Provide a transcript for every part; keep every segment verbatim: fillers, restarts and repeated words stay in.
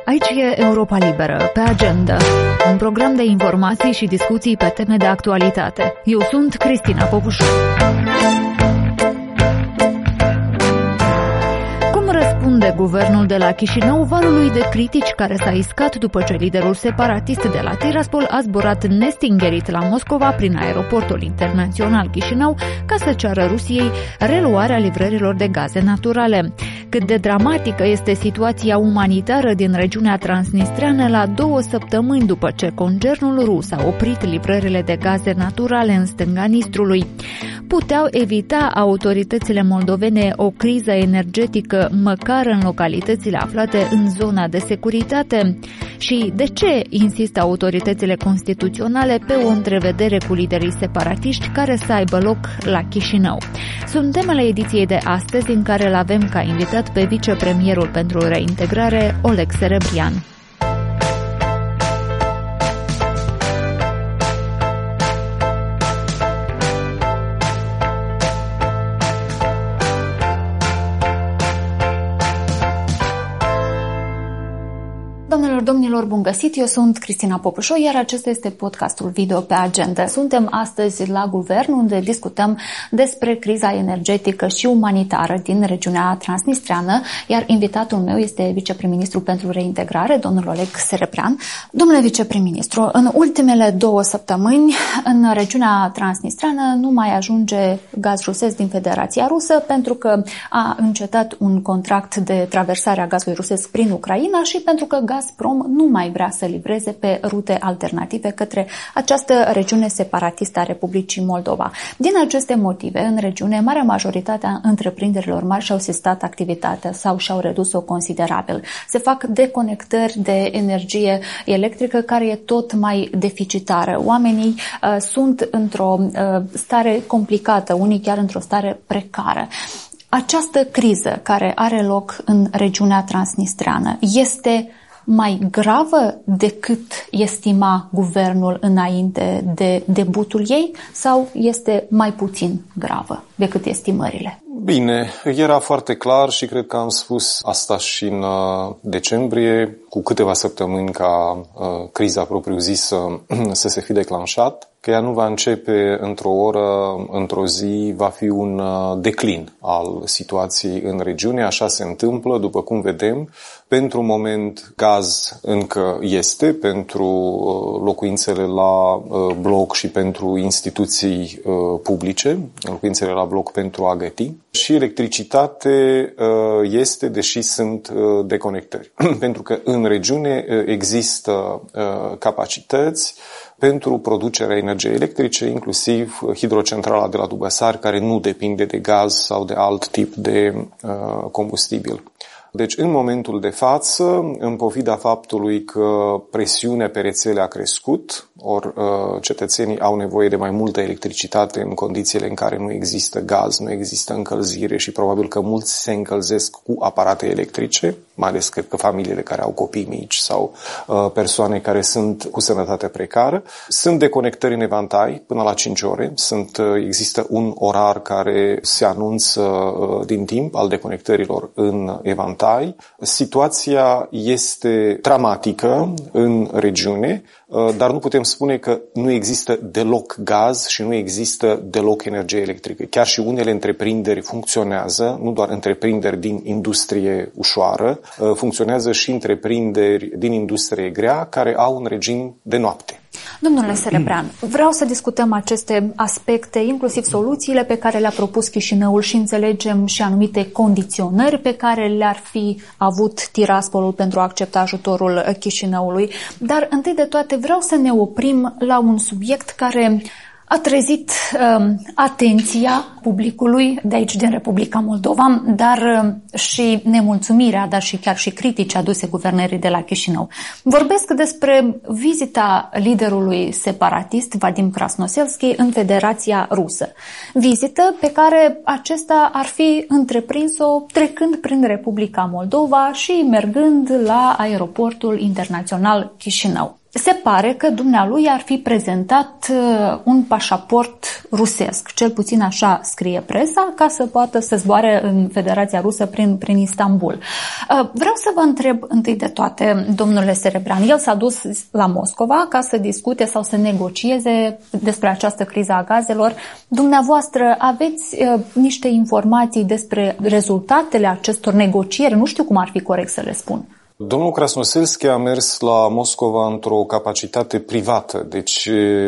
Aici e Europa Liberă, pe agenda, un program de informații și discuții pe teme de actualitate. Eu sunt Cristina Popușu. Răspunde guvernul de la Chișinău valului de critici care s-a iscat după ce liderul separatist de la Tiraspol a zburat nestingerit la Moscova prin aeroportul internațional Chișinău ca să ceară Rusiei reluarea livrărilor de gaze naturale. Cât de dramatică este situația umanitară din regiunea transnistreană la două săptămâni după ce concernul rus a oprit livrările de gaze naturale în stânga Nistrului. Puteau evita autoritățile moldovene o criză energetică măcar în localitățile aflate în zona de securitate? Și de ce insistă autoritățile constituționale pe o întrevedere cu liderii separatiști care să aibă loc la Chișinău? Sunt temele ediției de astăzi, în care îl avem ca invitat pe vicepremierul pentru reintegrare, Oleg Serebrian. Doamnelor, domnilor, bun găsit! Eu sunt Cristina Popușu, iar acesta este podcastul video pe agenda. Suntem astăzi la guvern, unde discutăm despre criza energetică și umanitară din regiunea transnistreană, iar invitatul meu este viceprim-ministru pentru reintegrare, domnul Oleg Serebrian. Domnule viceprim-ministru, în ultimele două săptămâni, în regiunea transnistreană nu mai ajunge gaz rusesc din Federația Rusă, pentru că a încetat un contract de traversare a gazului rusesc prin Ucraina și pentru că gaz Gazprom nu mai vrea să livreze pe rute alternative către această regiune separatistă a Republicii Moldova. Din aceste motive, în regiune, marea majoritate a întreprinderilor mari și-au sistat activitatea sau și-au redus-o considerabil. Se fac deconectări de energie electrică care e tot mai deficitară. Oamenii uh, sunt într-o uh, stare complicată, unii chiar într-o stare precară. Această criză care are loc în regiunea transnistreană este mai gravă decât estima guvernul înainte de debutul ei sau este mai puțin gravă decât estimările? Bine, era foarte clar și cred că am spus asta și în decembrie, cu câteva săptămâni ca uh, criza propriu-zisă să se fi declanșat, că ea nu va începe într-o oră, într-o zi, va fi un uh, declin al situației în regiune. Așa se întâmplă, după cum vedem. Pentru moment gaz încă este pentru uh, locuințele la uh, bloc și pentru instituții uh, publice, locuințele la bloc pentru a găti. Și electricitate uh, este, deși sunt uh, deconectări. Pentru că în regiune uh, există uh, capacități pentru producerea energiei electrice, inclusiv hidrocentrala de la Dubăsari, care nu depinde de gaz sau de alt tip de uh, combustibil. Deci, în momentul de față, în pofida faptului că presiunea pe rețele a crescut, ori cetățenii au nevoie de mai multă electricitate în condițiile în care nu există gaz, nu există încălzire și probabil că mulți se încălzesc cu aparate electrice, mai ales cred că familiile care au copii mici sau persoane care sunt cu sănătate precară. Sunt deconectări în evantai până la cinci ore. Sunt, există un orar care se anunță din timp al deconectărilor în evantai. Situația este dramatică în regiune, dar nu putem spune că nu există deloc gaz și nu există deloc energie electrică. Chiar și unele întreprinderi funcționează, nu doar întreprinderi din industrie ușoară, funcționează și întreprinderi din industrie grea care au un regim de noapte. Domnule Serebrian, vreau să discutăm aceste aspecte, inclusiv soluțiile pe care le-a propus Chișinăul și înțelegem și anumite condiționări pe care le-ar fi avut Tiraspolul pentru a accepta ajutorul Chișinăului. Dar întâi de toate vreau să ne oprim la un subiect care a trezit um, atenția publicului de aici din Republica Moldova, dar um, și nemulțumirea, dar și chiar și critici aduse guvernării de la Chișinău. Vorbesc despre vizita liderului separatist Vadim Krasnoselski în Federația Rusă. Vizită pe care acesta ar fi întreprins-o trecând prin Republica Moldova și mergând la aeroportul internațional Chișinău. Se pare că dumnealui ar fi prezentat un pașaport rusesc, cel puțin așa scrie presa, ca să poată să zboare în Federația Rusă prin, prin Istanbul. Vreau să vă întreb întâi de toate, domnule Serebran, el s-a dus la Moscova ca să discute sau să negocieze despre această criză a gazelor. Dumneavoastră aveți niște informații despre rezultatele acestor negocieri? Nu știu cum ar fi corect să le spun. Domnul Krasnoselski a mers la Moscova într-o capacitate privată, deci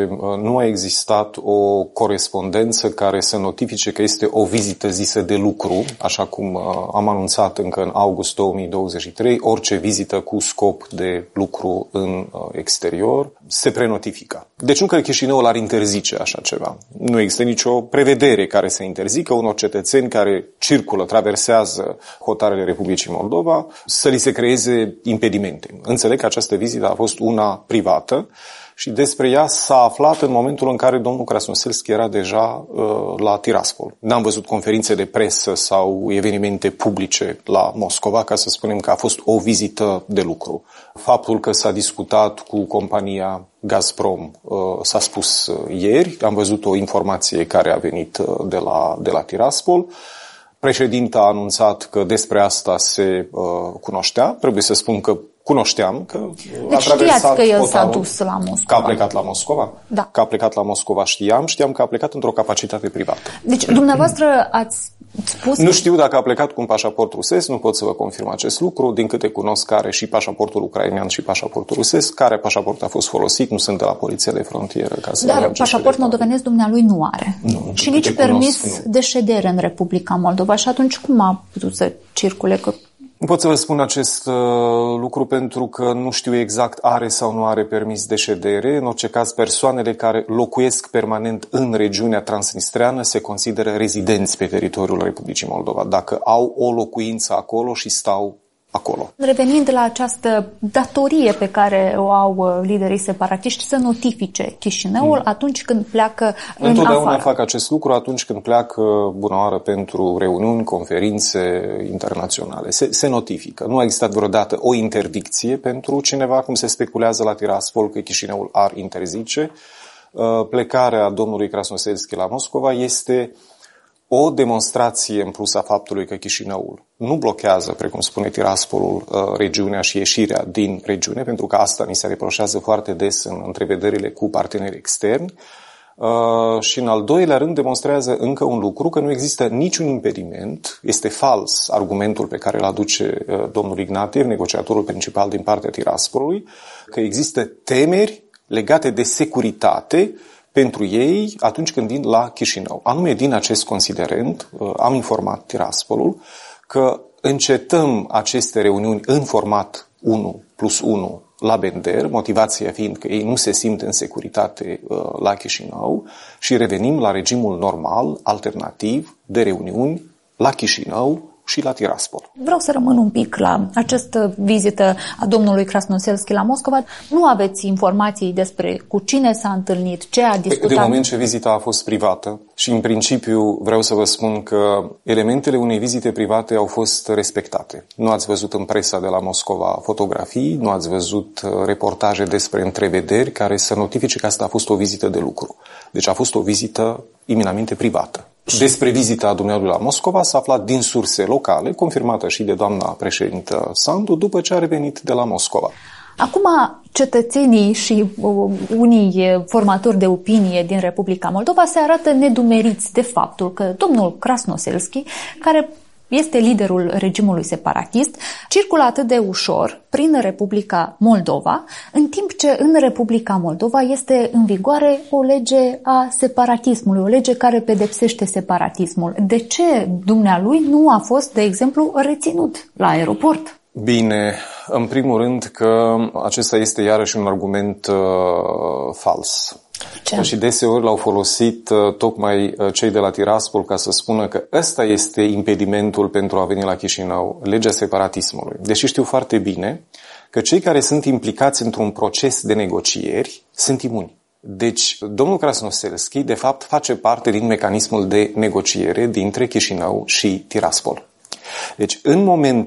nu a existat o corespondență care să notifice că este o vizită zisă de lucru, așa cum am anunțat încă în august două mii douăzeci și trei, orice vizită cu scop de lucru în exterior se prenotifică. Deci nu că Chișinăul ar interzice așa ceva. Nu există nicio prevedere care să interzică unor cetățeni care circulă, traversează hotarele Republicii Moldova să li se creeze impedimente. Înțeleg că această vizită a fost una privată și despre ea s-a aflat în momentul în care domnul Krasnoselski era deja uh, la Tiraspol. N-am văzut conferințe de presă sau evenimente publice la Moscova ca să spunem că a fost o vizită de lucru. Faptul că s-a discutat cu compania Gazprom uh, s-a spus uh, ieri. Am văzut o informație care a venit uh, de la, de la Tiraspol. Președinta a anunțat că despre asta se uh, cunoștea. Trebuie să spun că cunoșteam că deci a traversat că el hotarul, s-a dus la Moscova. Că a plecat la Moscova? Da. Că a plecat la Moscova știam, știam că a plecat într-o capacitate privată. Deci dumneavoastră ați spus... Nu știu dacă a plecat cu un pașaport rusesc, nu pot să vă confirm acest lucru. Din câte cunosc, are și pașaportul ucrainean și pașaportul rusesc. Care pașaport a fost folosit? Nu sunt de la poliția de frontieră. Ca să Dar pașaport moldovenesc dumnealui nu are. Nu, și nici permis cunosc, de ședere în Republica Moldova. Și atunci cum a putut să circule? Că... Nu pot să vă spun acest uh, lucru pentru că nu știu exact are sau nu are permis de ședere. În orice caz, persoanele care locuiesc permanent în regiunea transnistreană se consideră rezidenți pe teritoriul Republicii Moldova, dacă au o locuință acolo și stau acolo. Revenind la această datorie pe care o au liderii separatiști să notifice Chișinăul mm. atunci când pleacă în Întotdeauna afară. fac acest lucru atunci când pleacă bună oară pentru reuniuni, conferințe internaționale. Se, se notifică. Nu a existat vreodată o interdicție pentru cineva, cum se speculează la Tiraspol că Chișinăul ar interzice. Plecarea domnului Krasnoselski la Moscova este o demonstrație în plus a faptului că Chișinăul nu blochează, precum spune Tiraspolul, regiunea și ieșirea din regiune, pentru că asta ni se reproșează foarte des în întrevederile cu parteneri externi. Și în al doilea rând demonstrează încă un lucru, că nu există niciun impediment, este fals argumentul pe care îl aduce domnul Ignatiev, negociatorul principal din partea Tiraspolului, că există temeri legate de securitate pentru ei atunci când vin la Chișinău. Anume din acest considerent am informat Tiraspolul că încetăm aceste reuniuni în format unu plus unu la Bender, motivația fiind că ei nu se simt în securitate la Chișinău și revenim la regimul normal, alternativ, de reuniuni la Chișinău și la Tiraspol. Vreau să rămân un pic la această vizită a domnului Krasnoselski la Moscova. Nu aveți informații despre cu cine s-a întâlnit, ce a discutat? De moment ce vizita a fost privată și în principiu vreau să vă spun că elementele unei vizite private au fost respectate. Nu ați văzut în presa de la Moscova fotografii, nu ați văzut reportaje despre întrevederi care să notifice că asta a fost o vizită de lucru. Deci a fost o vizită eminamente privată. Despre vizita dumnealui la Moscova s-a aflat din surse locale, confirmată și de doamna președintă Sandu, după ce a revenit de la Moscova. Acum, cetățenii și unii formatori de opinie din Republica Moldova se arată nedumeriți de faptul că domnul Krasnoselski, care este liderul regimului separatist, circulă atât de ușor prin Republica Moldova, în timp ce în Republica Moldova este în vigoare o lege a separatismului, o lege care pedepsește separatismul. De ce dumnealui nu a fost, de exemplu, reținut la aeroport? Bine, în primul rând că acesta este iarăși un argument uh, fals. Ce? Și deseori l-au folosit uh, tocmai uh, cei de la Tiraspol ca să spună că ăsta este impedimentul pentru a veni la Chișinău, legea separatismului. Deși știu foarte bine că cei care sunt implicați într-un proces de negocieri sunt imuni. Deci, domnul Krasnoselski, de fapt, face parte din mecanismul de negociere dintre Chișinău și Tiraspol. Deci, în momentul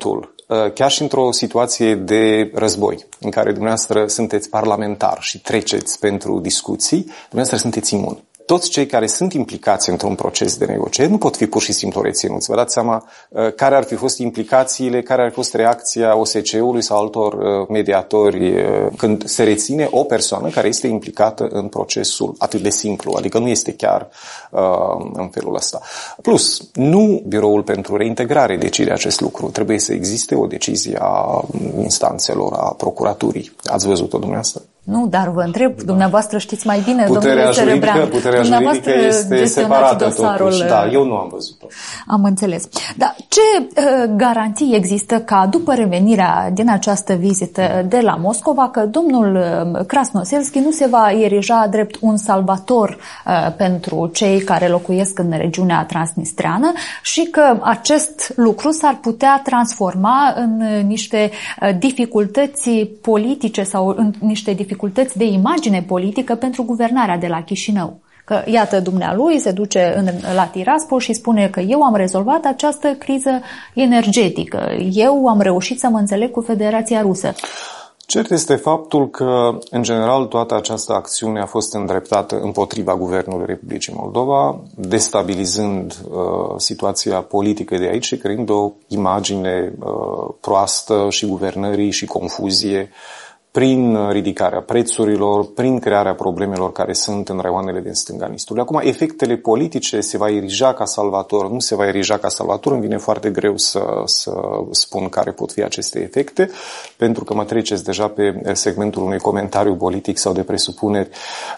chiar și într-o situație de război, în care dumneavoastră sunteți parlamentar și treceți pentru discuții, dumneavoastră sunteți imuni. Toți cei care sunt implicați într-un proces de negocieri nu pot fi pur și simplu reținuți. Vă dați seama uh, care ar fi fost implicațiile, care ar fi fost reacția O S C E-ului sau altor uh, mediatori uh, când se reține o persoană care este implicată în procesul atât de simplu, adică nu este chiar uh, în felul ăsta. Plus, nu Biroul pentru Reintegrare decide acest lucru. Trebuie să existe o decizie a instanțelor, a procuraturii. Ați văzut-o dumneavoastră? Nu, dar vă întreb, dumneavoastră știți mai bine, puterea domnule juridică, Cerebrean. Puterea juridică este separată totuși. Da, eu nu am văzut-o. Am înțeles. Dar ce uh, garanții există ca după revenirea din această vizită de la Moscova, că domnul Krasnoselski nu se va erija drept un salvator uh, pentru cei care locuiesc în regiunea transnistreană și că acest lucru s-ar putea transforma în niște uh, dificultăți politice sau în niște dificultăți dificultăți de imagine politică pentru guvernarea de la Chișinău. Că, iată, dumnealui se duce în, la Tiraspol și spune că eu am rezolvat această criză energetică. Eu am reușit să mă înțeleg cu Federația Rusă. Cert este faptul că, în general, toată această acțiune a fost îndreptată împotriva Guvernului Republicii Moldova, destabilizând uh, situația politică de aici și creând o imagine uh, proastă și guvernării și confuzie prin ridicarea prețurilor, prin crearea problemelor care sunt în raioanele din stânga Nistrului. Acum, efectele politice, se va erija ca salvator, nu se va erija ca salvator, îmi vine foarte greu să, să spun care pot fi aceste efecte, pentru că mă treceți deja pe segmentul unui comentariu politic sau de presupuneri,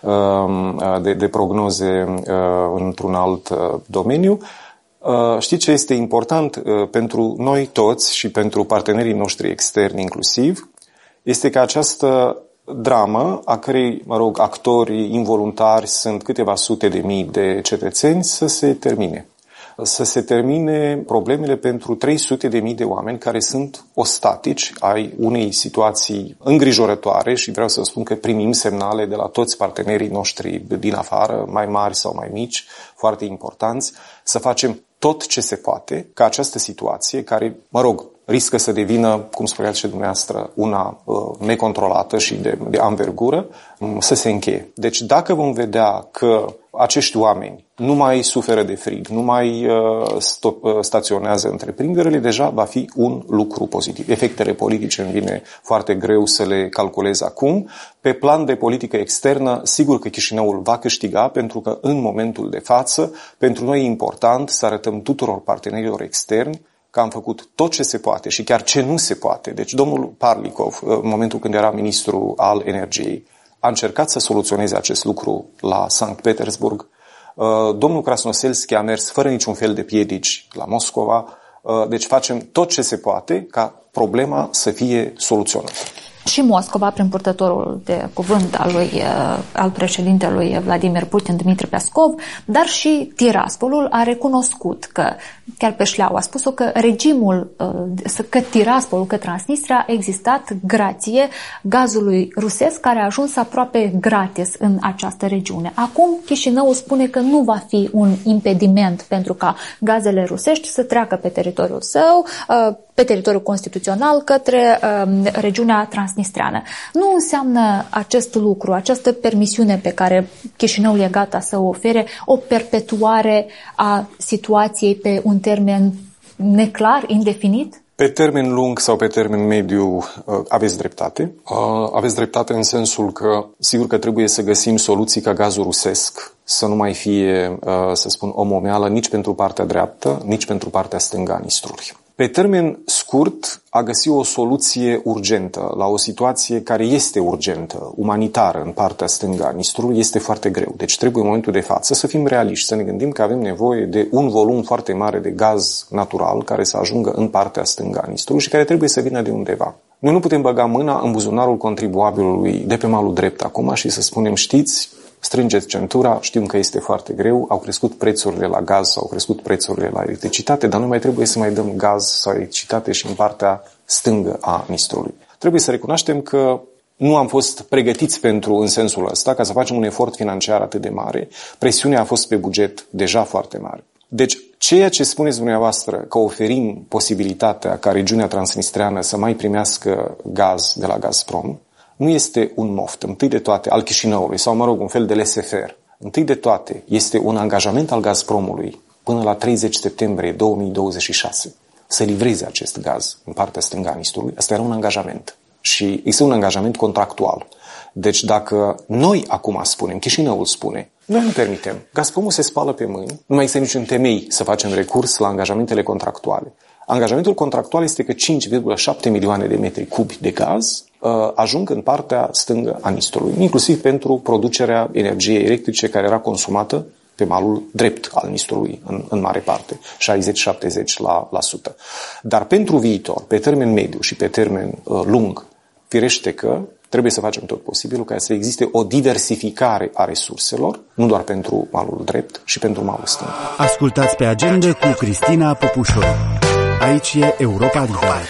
de, de prognoze într-un alt domeniu. Știți ce este important pentru noi toți și pentru partenerii noștri externi inclusiv? Este că această dramă, a cărei, mă rog, actori involuntari sunt câteva sute de mii de cetățeni, să se termine. Să se termine problemele pentru trei sute de mii de oameni care sunt ostatici ai unei situații îngrijorătoare și vreau să spun că primim semnale de la toți partenerii noștri din afară, mai mari sau mai mici, foarte importanți, să facem tot ce se poate ca această situație, care, mă rog, riscă să devină, cum spuneați și dumneavoastră, una uh, necontrolată și de, de anvergură, um, să se încheie. Deci dacă vom vedea că acești oameni nu mai suferă de frig, nu mai uh, stop, uh, staționează întreprinderile, deja va fi un lucru pozitiv. Efectele politice îmi vine foarte greu să le calculez acum. Pe plan de politică externă, sigur că Chișinăul va câștiga, pentru că în momentul de față, pentru noi e important să arătăm tuturor partenerilor externi că am făcut tot ce se poate și chiar ce nu se poate. Deci domnul Parlikov, în momentul când era ministru al energiei, a încercat să soluționeze acest lucru la Sankt Petersburg. Domnul Krasnoselski a mers fără niciun fel de piedici la Moscova. Deci facem tot ce se poate ca problema să fie soluționată. Și Moscova, prin purtătorul de cuvânt al, lui, al președintelui Vladimir Putin, Dmitri Peskov, dar și Tiraspolul a recunoscut că, chiar pe șleau a spus-o, că regimul, că Tiraspolul, că Transnistria a existat grație gazului rusesc care a ajuns aproape gratis în această regiune. Acum Chișinăul spune că nu va fi un impediment pentru ca gazele rusești să treacă pe teritoriul său, pe teritoriul constituțional, către um, regiunea transnistreană. Nu înseamnă acest lucru, această permisiune pe care Chișinăul e gata să o ofere, o perpetuare a situației pe un termen neclar, indefinit? Pe termen lung sau pe termen mediu aveți dreptate. Aveți dreptate în sensul că sigur că trebuie să găsim soluții ca gazul rusesc să nu mai fie, să spun, o momeală nici pentru partea dreaptă, nici pentru partea stângă a Nistrului. Pe termen scurt, a găsi o soluție urgentă la o situație care este urgentă, umanitară în partea stângă a Nistrului, este foarte greu. Deci trebuie în momentul de față să fim realiști, să ne gândim că avem nevoie de un volum foarte mare de gaz natural care să ajungă în partea stângă a Nistrului și care trebuie să vină de undeva. Noi nu putem băga mâna în buzunarul contribuabilului de pe malul drept acum și să spunem, știți, strângeți centura, știm că este foarte greu, au crescut prețurile la gaz sau au crescut prețurile la electricitate, dar nu mai trebuie să mai dăm gaz sau electricitate și în partea stângă a Nistrului. Trebuie să recunoaștem că nu am fost pregătiți pentru, în sensul ăsta, ca să facem un efort financiar atât de mare. Presiunea a fost pe buget deja foarte mare. Deci, Ceea ce spuneți dumneavoastră că oferim posibilitatea ca regiunea transnistreană să mai primească gaz de la Gazprom nu este un moft, întâi de toate, al Chișinăului sau, mă rog, un fel de laissez-faire. Întâi de toate, este un angajament al Gazpromului până la treizeci septembrie două mii douăzeci și șase să livreze acest gaz în partea stângă a Nistrului. Asta era un angajament și este un angajament contractual. Deci dacă noi acum spunem, Chișinăul spune, noi nu permitem, Gazpromul se spală pe mâini, nu mai există niciun temei să facem recurs la angajamentele contractuale. Angajamentul contractual este că cinci virgulă șapte milioane de metri cubi de gaz uh, ajung în partea stângă a Nistrului, inclusiv pentru producerea energiei electrice care era consumată pe malul drept al Nistrului, în, în mare parte, șaizeci-șaptezeci la sută. Dar pentru viitor, pe termen mediu și pe termen uh, lung, firește că trebuie să facem tot posibilul ca să existe o diversificare a resurselor, nu doar pentru malul drept, și pentru malul stâng. Ascultați Pe Agenda cu Cristina Popușoi. Aici e Europa Liberă.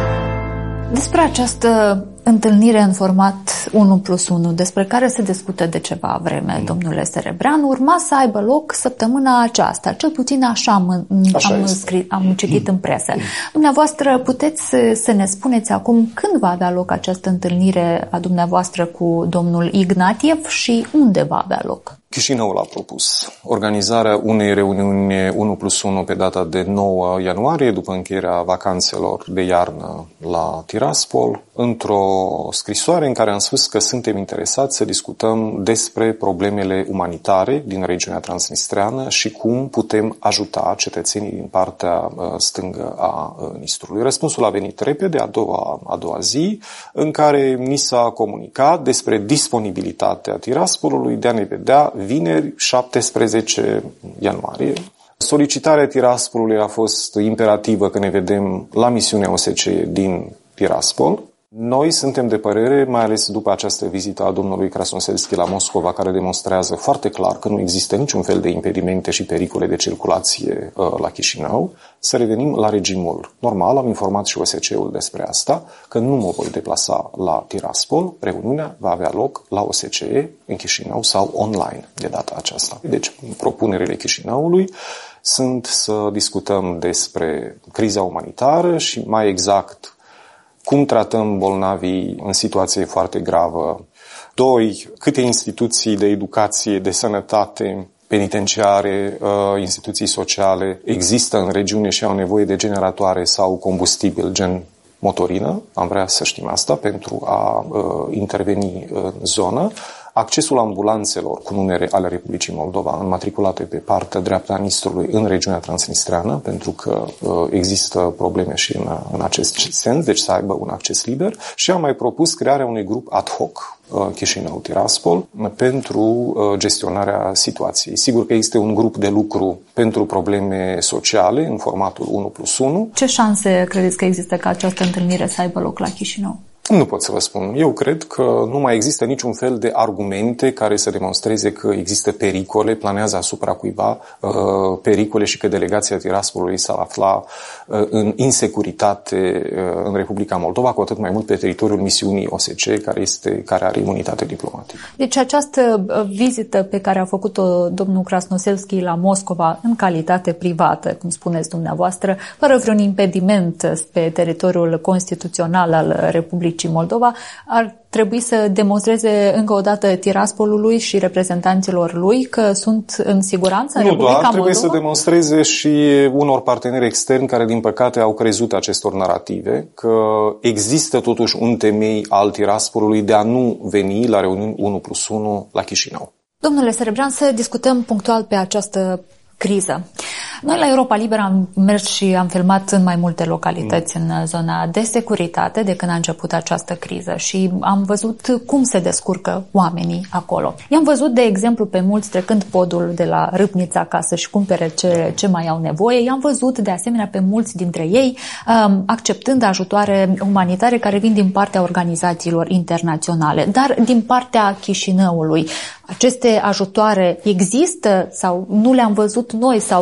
Despre această întâlnire în format unu plus unu, despre care se discută de ceva vreme, mm. domnule Serebrean, urma să aibă loc săptămâna aceasta. Cel puțin așa am, așa am, scris, am citit în presă. Mm. Dumneavoastră, puteți să ne spuneți acum când va avea loc această întâlnire a dumneavoastră cu domnul Ignatiev și unde va avea loc? Chișinăul a propus organizarea unei reuniuni unu plus unu pe data de nouă ianuarie, după încheierea vacanțelor de iarnă la Tiraspol, într-o scrisoare în care am spus că suntem interesați să discutăm despre problemele umanitare din regiunea transnistreană și cum putem ajuta cetățenii din partea stângă a Nistrului. Răspunsul a venit repede, a doua, a doua zi, în care ni s-a comunicat despre disponibilitatea Tiraspolului de a ne vedea vineri, șaptesprezece ianuarie. Solicitarea Tiraspolului a fost imperativă că ne vedem la misiunea O S C E din Tiraspol. Noi suntem de părere, mai ales după această vizită a domnului Krasnoselski la Moscova, care demonstrează foarte clar că nu există niciun fel de impedimente și pericole de circulație uh, la Chișinău, să revenim la regimul normal. Am informat și O S C E-ul despre asta, că nu mă voi deplasa la Tiraspol. Reuniunea va avea loc la O S C E, în Chișinău sau online de data aceasta. Deci, propunerile Chișinăului sunt să discutăm despre criza umanitară și mai exact cum tratăm bolnavii în situație foarte gravă. Doi, câte instituții de educație, de sănătate, penitenciare, instituții sociale există în regiune și au nevoie de generatoare sau combustibil, gen motorină. Am vrea să știm asta pentru a interveni în zonă. Accesul ambulanțelor cu numere ale Republicii Moldova înmatriculate pe partea dreaptă a Nistrului în regiunea transnistreană, pentru că uh, există probleme și în, în acest sens, deci să aibă un acces liber, și am mai propus crearea unui grup ad hoc uh, Chișinău-Tiraspol pentru uh, gestionarea situației. Sigur că există un grup de lucru pentru probleme sociale în formatul unu plus unu. Ce șanse credeți că există ca această întâlnire să aibă loc la Chișinău? Nu pot să vă spun. Eu cred că nu mai există niciun fel de argumente care să demonstreze că există pericole, planează asupra cuiva uh, pericole și că delegația Tiraspolului s-ar afla uh, în insecuritate uh, în Republica Moldova, cu atât mai mult pe teritoriul misiunii O S C E, care, este, care are imunitate diplomatică. Deci această vizită pe care a făcut-o domnul Krasnoselski la Moscova în calitate privată, cum spuneți dumneavoastră, fără vreun impediment pe teritoriul constituțional al Republicii Moldova, ar trebui să demonstreze încă o dată Tiraspolului și reprezentanților lui că sunt în siguranță în nu Republica doar, Moldova? Trebuie să demonstreze și unor parteneri externi care, din păcate, au crezut acestor narrative, că există totuși un temei al Tiraspolului de a nu veni la reuniuni unu plus unu la Chișinău. Domnule Serebrean, să discutăm punctual pe această criză. Noi la Europa Liberă am mers și am filmat în mai multe localități mm. în zona de securitate de când a început această criză și am văzut cum se descurcă oamenii acolo. I-am văzut, de exemplu, pe mulți trecând podul de la Râpnița ca să-și cumpere ce, ce mai au nevoie. I-am văzut, de asemenea, pe mulți dintre ei um, acceptând ajutoare umanitare care vin din partea organizațiilor internaționale. Dar din partea Chișinăului, aceste ajutoare există sau nu le-am văzut noi sau nu sunt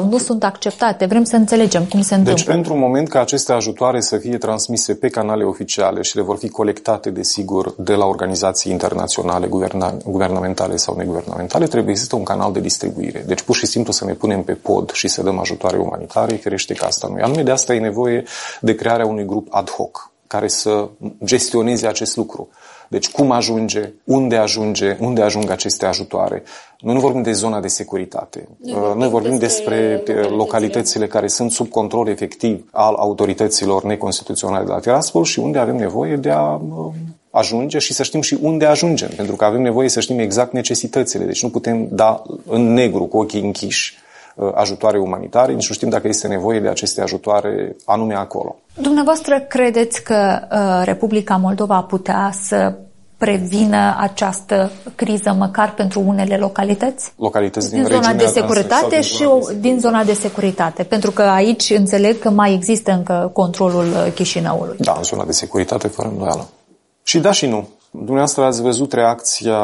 acceptate? Vrem să înțelegem cum se întâmplă. Deci, pentru un moment ca aceste ajutoare să fie transmise pe canale oficiale și le vor fi colectate, desigur, de la organizații internaționale, guverna- guvernamentale sau neguvernamentale, trebuie să existe un canal de distribuire. Deci, pur și simplu să ne punem pe pod și să dăm ajutoare umanitare, firește că asta nu e. Anume de asta e nevoie de crearea unui grup ad hoc care să gestioneze acest lucru. Deci cum ajunge, unde ajunge, unde ajung aceste ajutoare. Noi nu vorbim de zona de securitate. Noi vorbim, Noi vorbim despre, despre localitățile care sunt sub control efectiv al autorităților neconstituționale de la Tiraspol și unde avem nevoie de a ajunge și să știm și unde ajungem. Pentru că avem nevoie să știm exact necesitățile. Deci nu putem da în negru, cu ochii închiși, ajutoare umanitare, nici nu știm dacă este nevoie de aceste ajutoare anume acolo. Dumneavoastră credeți că uh, Republica Moldova putea să prevină această criză măcar pentru unele localități? Localități din, din zona de securitate din și o, din zona de securitate, pentru că aici înțeleg că mai există încă controlul Chișinăului. Da, în zona de securitate, fără îndoială. Și da și nu. Dumneavoastră ați văzut reacția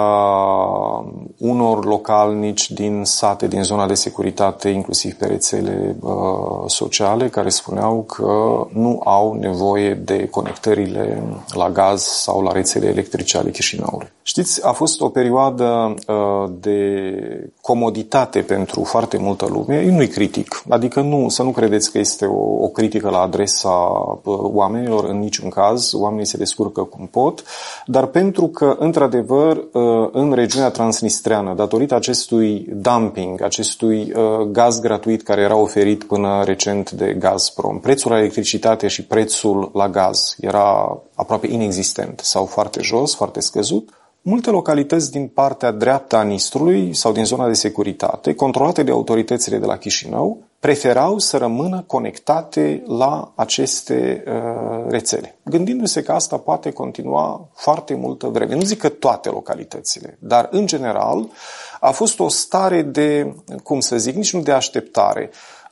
unor localnici din sate, din zona de securitate, inclusiv pe rețele uh, sociale, care spuneau că nu au nevoie de conectările la gaz sau la rețele electrice ale Chișinăului. Știți, a fost o perioadă uh, de comoditate pentru foarte multă lume. Eu nu-i critic, adică nu, să nu credeți că este o, o critică la adresa uh, oamenilor, în niciun caz. Oamenii se descurcă cum pot, dar pentru că, într-adevăr, în regiunea transnistreană, datorită acestui dumping, acestui gaz gratuit care era oferit până recent de Gazprom, prețul la electricitate și prețul la gaz era aproape inexistent sau foarte jos, foarte scăzut, multe localități din partea dreaptă a Nistrului sau din zona de securitate, controlate de autoritățile de la Chișinău, preferau să rămână conectate la aceste uh, rețele, gândindu-se că asta poate continua foarte multă vreme. Nu zic că toate localitățile, dar în general a fost o stare de, cum să zic, nici nu de așteptare,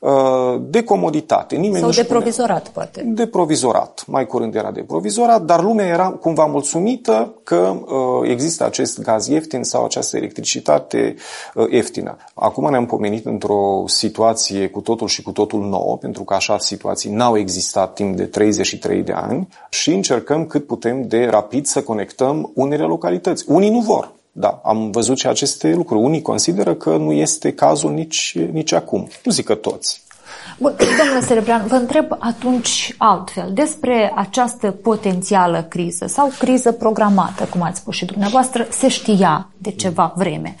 de comoditate. Nimeni sau nu de provizorat, poate. De provizorat. Mai curând era de provizorat, dar lumea era cumva mulțumită că uh, există acest gaz ieftin sau această electricitate uh, ieftină. Acum ne-am pomenit într-o situație cu totul și cu totul nouă, pentru că așa situații n-au existat timp de treizeci și trei de ani și încercăm cât putem de rapid să conectăm unele localități. Unii nu vor. Da, am văzut și aceste lucruri. Unii consideră că nu este cazul nici, nici acum. Nu zic că toți. Bun, domnule Serebryan, vă întreb atunci altfel despre această potențială criză sau criză programată, cum ați spus și dumneavoastră, se știa de ceva vreme.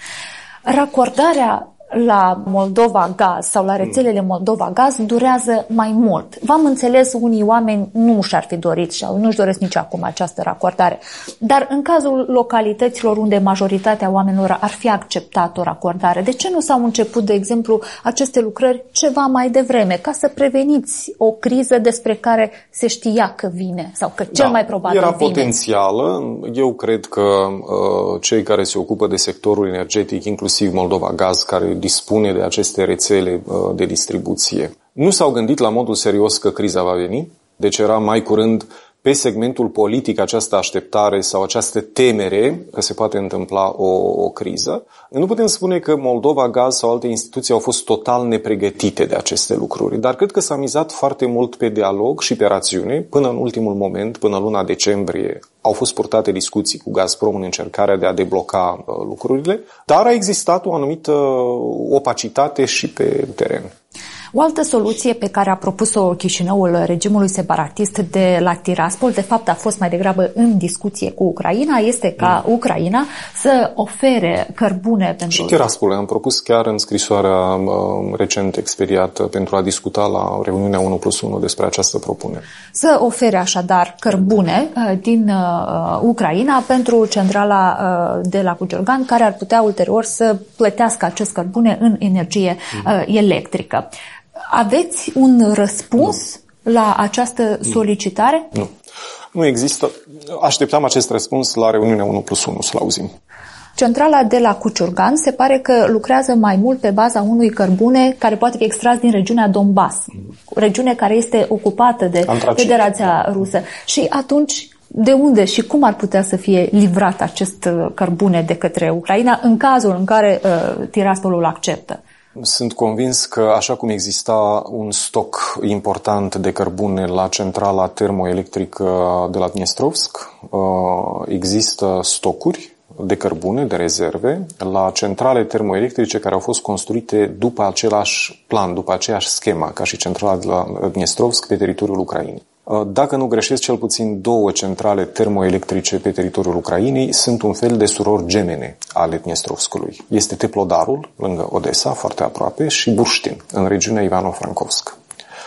Racordarea la Moldova Gaz sau la rețelele Moldova Gaz durează mai mult. V-am înțeles, unii oameni nu și-ar fi dorit și nu-și doresc nici acum această racordare. Dar în cazul localităților unde majoritatea oamenilor ar fi acceptat o racordare, de ce nu s-au început, de exemplu, aceste lucrări ceva mai devreme, ca să preveniți o criză despre care se știa că vine sau că cel da, mai probabil era vine? Potențială. Eu cred că uh, cei care se ocupă de sectorul energetic, inclusiv Moldova Gaz, care dispune de aceste rețele de distribuție, nu s-au gândit la modul serios că criza va veni. Deci era mai curând pe segmentul politic această așteptare sau această temere că se poate întâmpla o, o criză. Nu putem spune că Moldova Gaz sau alte instituții au fost total nepregătite de aceste lucruri, dar cred că s-a mizat foarte mult pe dialog și pe rațiune. Până în ultimul moment, până luna decembrie, au fost purtate discuții cu Gazprom în încercarea de a debloca uh, lucrurile, dar a existat o anumită opacitate și pe teren. O altă soluție pe care a propus-o Chișinăul regimului separatist de la Tiraspol, de fapt a fost mai degrabă în discuție cu Ucraina, este ca mm. Ucraina să ofere cărbune pentru... Și Tiraspol am propus chiar în scrisoarea uh, recent expediată pentru a discuta la reuniunea unu plus unu despre această propunere. Să ofere așadar cărbune uh, din uh, Ucraina pentru centrala uh, de la Cuciorgan, care ar putea ulterior să plătească acest cărbune în energie uh, electrică. Aveți un răspuns nu. la această solicitare? Nu. Nu există. Așteptam acest răspuns la reuniunea unu plus unu, să-l auzim. Centrala de la Cuciorgan se pare că lucrează mai mult pe baza unui cărbune care poate fi extras din regiunea Donbass, regiune care este ocupată de Antracit. Federația Rusă. Și atunci, de unde și cum ar putea să fie livrat acest cărbune de către Ucraina în cazul în care uh, Tiraspolul acceptă? Sunt convins că așa cum exista un stoc important de cărbune la centrala termoelectrică de la Dnestrovsk, există stocuri de cărbune, de rezerve, la centrale termoelectrice care au fost construite după același plan, după aceeași schemă, ca și centrala de la Dnestrovsk pe teritoriul Ucrainei. Dacă nu greșesc, cel puțin două centrale termoelectrice pe teritoriul Ucrainei sunt un fel de surori gemene ale Dnestrovskului. Este Teplodarul, lângă Odessa, foarte aproape, și Burștin, în regiunea Ivano-Frankivsk.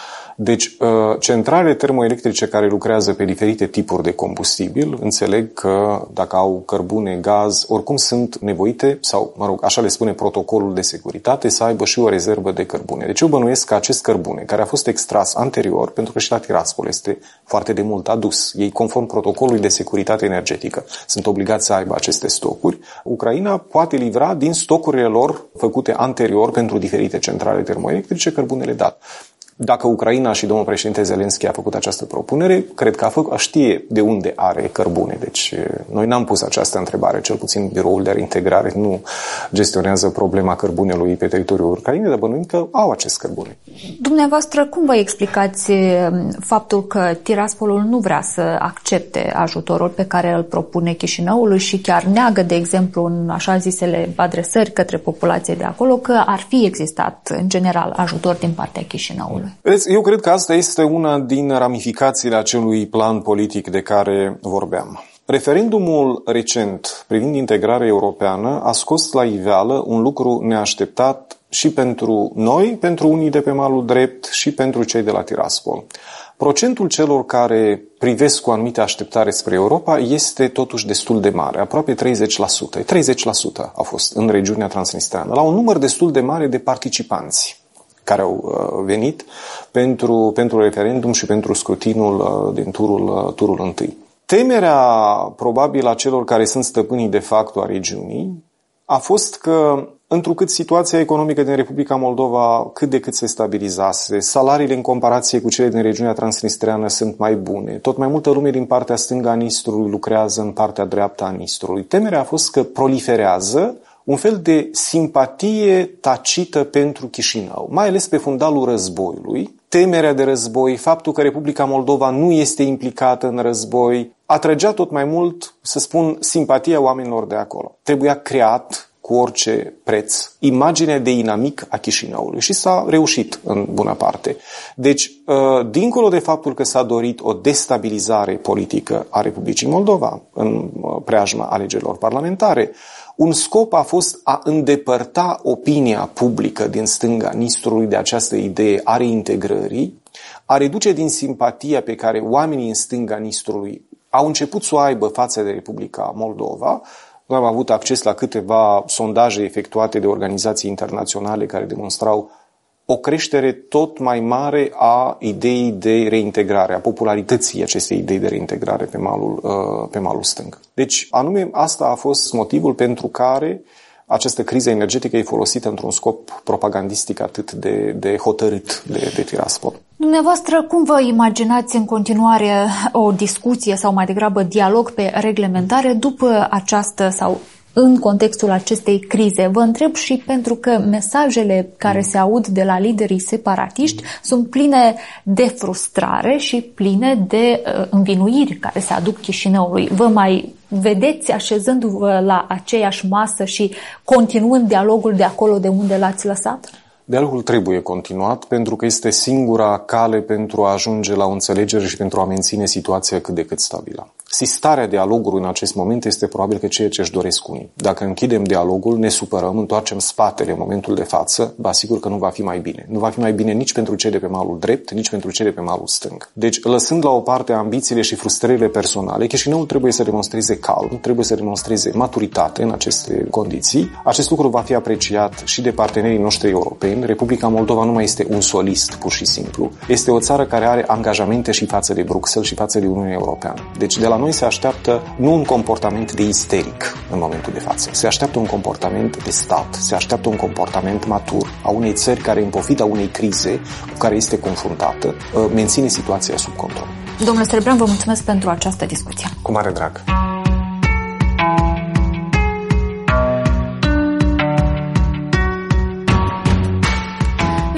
Deci, centrale termoelectrice care lucrează pe diferite tipuri de combustibil, înțeleg că dacă au cărbune, gaz, oricum sunt nevoite, sau, mă rog, așa le spune protocolul de securitate, să aibă și o rezervă de cărbune. Deci eu bănuiesc că acest cărbune, care a fost extras anterior, pentru că și la Tiraspol este foarte de mult adus, ei conform protocolului de securitate energetică sunt obligați să aibă aceste stocuri, Ucraina poate livra din stocurile lor făcute anterior pentru diferite centrale termoelectrice cărbunele dat. Dacă Ucraina și domnul președinte Zelenski a făcut această propunere, cred că a făcut, știe de unde are cărbune. Deci noi n-am pus această întrebare, cel puțin biroul de reintegrare nu gestionează problema cărbunelui pe teritoriul Ucrainei, dar bănuim că au acest cărbune. Dumneavoastră, cum vă explicați faptul că Tiraspolul nu vrea să accepte ajutorul pe care îl propune Chișinăului și chiar neagă, de exemplu, în așa zisele adresări către populație de acolo, că ar fi existat, în general, ajutor din partea Chișinăului? Eu cred că asta este una din ramificațiile acelui plan politic de care vorbeam. Referendumul recent privind integrarea europeană a scos la iveală un lucru neașteptat și pentru noi, pentru unii de pe malul drept și pentru cei de la Tiraspol. Procentul celor care privesc cu anumite așteptare spre Europa este totuși destul de mare, aproape treizeci la sută. treizeci la sută a fost în regiunea transnistreană, la un număr destul de mare de participanți care au venit pentru, pentru referendum și pentru scrutinul din turul, turul întâi. Temerea probabil a celor care sunt stăpânii de facto a regiunii a fost că, întrucât situația economică din Republica Moldova cât de cât se stabilizase, salariile în comparație cu cele din regiunea transnistreană sunt mai bune, tot mai multă lume din partea stângă a Nistrului lucrează în partea dreaptă a Nistrului. Temerea a fost că proliferează un fel de simpatie tacită pentru Chișinău, mai ales pe fundalul războiului. Temerea de război, faptul că Republica Moldova nu este implicată în război, atrăgea tot mai mult, să spun, simpatia oamenilor de acolo. Trebuia creat, cu orice preț, imaginea de inamic a Chișinăului și s-a reușit în bună parte. Deci, dincolo de faptul că s-a dorit o destabilizare politică a Republicii Moldova în preajma alegerilor parlamentare, un scop a fost a îndepărta opinia publică din stânga Nistrului de această idee a reintegrării, a reduce din simpatia pe care oamenii în stânga Nistrului au început să o aibă față de Republica Moldova. Noi am avut acces la câteva sondaje efectuate de organizații internaționale care demonstrau o creștere tot mai mare a ideii de reintegrare, a popularității acestei idei de reintegrare pe malul, pe malul stâng. Deci, anume, asta a fost motivul pentru care această criză energetică e folosită într-un scop propagandistic atât de, de hotărât de, de Tiraspol. Dumneavoastră, cum vă imaginați în continuare o discuție sau mai degrabă dialog pe reglementare după această sau în contextul acestei crize? Vă întreb și pentru că mesajele care se aud de la liderii separatiști sunt pline de frustrare și pline de uh, învinuiri care se aduc Chișinăului. Vă mai vedeți așezându-vă la aceeași masă și continuând dialogul de acolo de unde l-ați lăsat? Dialogul trebuie continuat pentru că este singura cale pentru a ajunge la o înțelegere și pentru a menține situația cât de cât stabilă. Sistarea dialogului în acest moment este probabil că ceea ce își doresc unii. Dacă închidem dialogul, ne supărăm, întoarcem spatele în momentul de față, vă asigur că nu va fi mai bine. Nu va fi mai bine nici pentru cei de pe malul drept, nici pentru cei de pe malul stâng. Deci, lăsând la o parte ambițiile și frustrările personale, Chișinăul trebuie să demonstreze calm, trebuie să demonstreze maturitate în aceste condiții. Acest lucru va fi apreciat și de partenerii noștri europeni. Republica Moldova nu mai este un solist, pur și simplu. Este o țară care are angajamente și față de Bruxelles și față de Uniunea Europeană. Deci, de la noi se așteaptă nu un comportament de isteric în momentul de față. Se așteaptă un comportament de stat, se așteaptă un comportament matur a unei țări care, în pofida unei crize cu care este confruntată, menține situația sub control. Domnule Serebrean, vă mulțumesc pentru această discuție. Cu mare drag.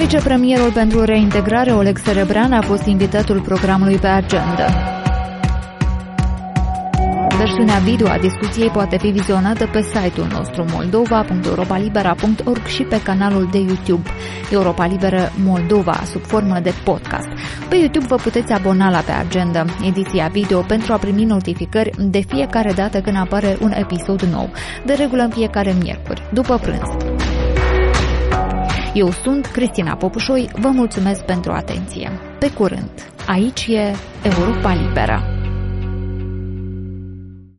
Vicepremierul pentru reintegrare Oleg Serebrean a fost invitatul programului pe agenda. Versiunea video a discuției poate fi vizionată pe site-ul nostru moldova punct europa libera punct org și pe canalul de YouTube Europa Liberă Moldova, sub formă de podcast. Pe YouTube vă puteți abona la Pe Agenda, ediția video, pentru a primi notificări de fiecare dată când apare un episod nou, de regulă în fiecare miercuri, după prânz. Eu sunt Cristina Popușoi, vă mulțumesc pentru atenție. Pe curând! Aici e Europa Liberă.